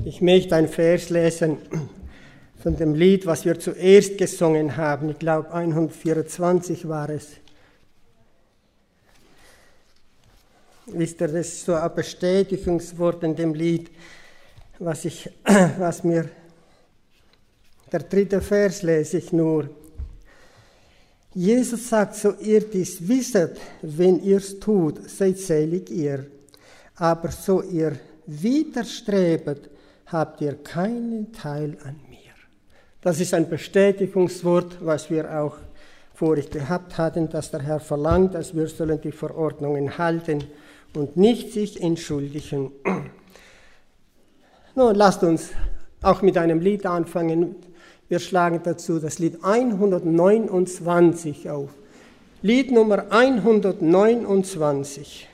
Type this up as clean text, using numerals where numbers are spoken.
Ich möchte einen Vers lesen von dem Lied, was wir zuerst gesungen haben. Ich glaube, 124 war es. Wisst ihr, das ist so ein Bestätigungswort in dem Lied, was mir, der 3. Vers lese ich nur. Jesus sagt, so ihr dies wisset, wenn ihr's tut, seid selig ihr. Aber so ihr widerstrebet, habt ihr keinen Teil an mir. Das ist ein Bestätigungswort, was wir auch vorhin gehabt hatten, dass der Herr verlangt, dass wir sollen die Verordnungen halten und nicht sich entschuldigen. Nun, lasst uns auch mit einem Lied anfangen. Wir schlagen dazu das Lied 129 auf. Lied Nummer 129.